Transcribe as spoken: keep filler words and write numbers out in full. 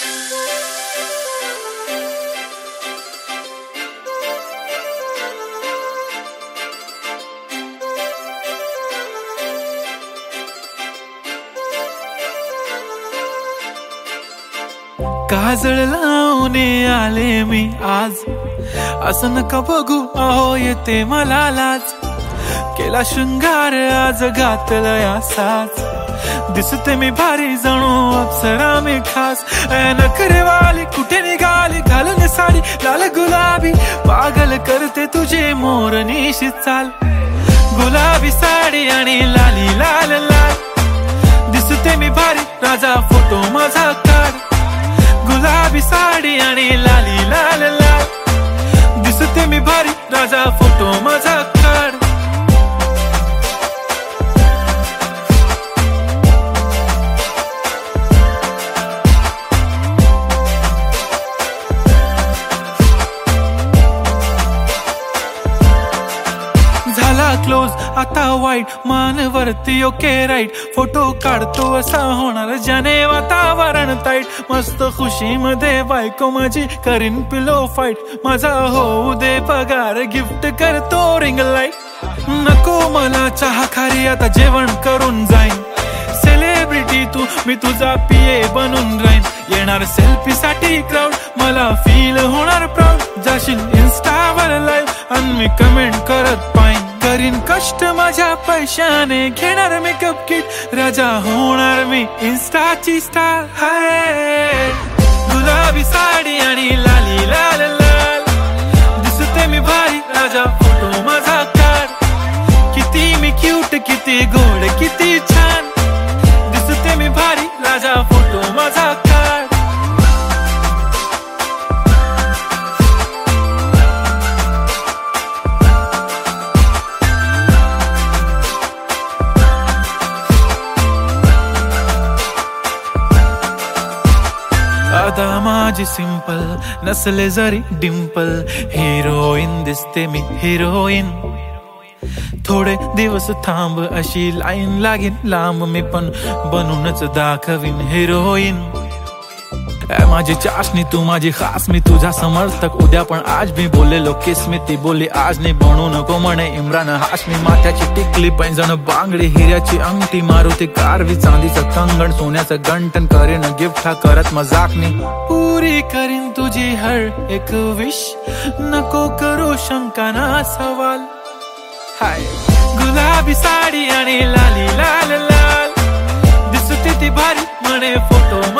काजळ लावून आले मी आज, असं नका बघू अहो येते मला लाज. केला शृंगार आज घातलंय असाच, दिसते मी भारी जणू अप्सरा मी खास. नखरेवाली कुठे निघाली घालून साडी लाल गुलाबी, पागल करते तुझे मोरनीशी चाल. गुलाबी साडी आणि लाली लाल लाल, दिसते मी भारी राजा फोटो माझा काढ. गुलाबी साडी आणि लाली लाल लाल, दिसते मी भारी राजा फोटो माझा काढ. झाला क्लोज आता वाईट मानवरती ओके राईट, फोटो काढतो असा होणार ज्याने वातावरण ताईट. मस्त खुशी मध्ये बायको माझी करीन पिलो फाईट, माझा होऊ दे पगार गिफ्ट करतो रिंग लाईट. नको मला चहा खारी आता जेवण करून जाईन, सेलिब्रिटी तू मी तुझा पीए बनून राहीन. येणार सेल्फी साठी क्राऊड मला फील होणार प्राऊड, जाशील इन्स्टावर लाईव्ह आणि मी कमेंट करत पाईन. करीन कष्ट माझ्या पैशाने घेणार मेकअप किट, राजा होणार मी इन्स्टाची स्टार. हाय गुलाबी साडी आणि लाली लाल लाल, दिसते मी भारी राजा फोटो माझा काढ. किती मी क्यूट किती गोड किती छान, दिसते मी भारी राजा फोटो माझा काढ. आता माझी सिंपल नसले जरी डिंपल, हिरोईन दिसते मी हिरोईन. थोडे दिवस थांब अशी लाईन लागेल लांब, मी पण बनूनच दाखवीन हिरोईन. माझी चाशनी तू माझी खास, मी तुझा समर्थक उद्या पण आज. मी बोललेलो किस मी ती बोली आज नाही, बनू नको म्हणे इम्रान हाशमी. माथ्याची टिकली पैंजण बांगडी हिऱ्याची अंगठी, मारुती कारवी चांदीचं कंगण सोन्याचं गंटन. करीन गिफ्ट हा करत मजाकनी, पुरी करीन तुझी हर एक विश. नको करू शंका ना सवाल. हाय गुलाबी साडी आणि लाली लाल लाल, दिसते ती भारी म्हणे फोटो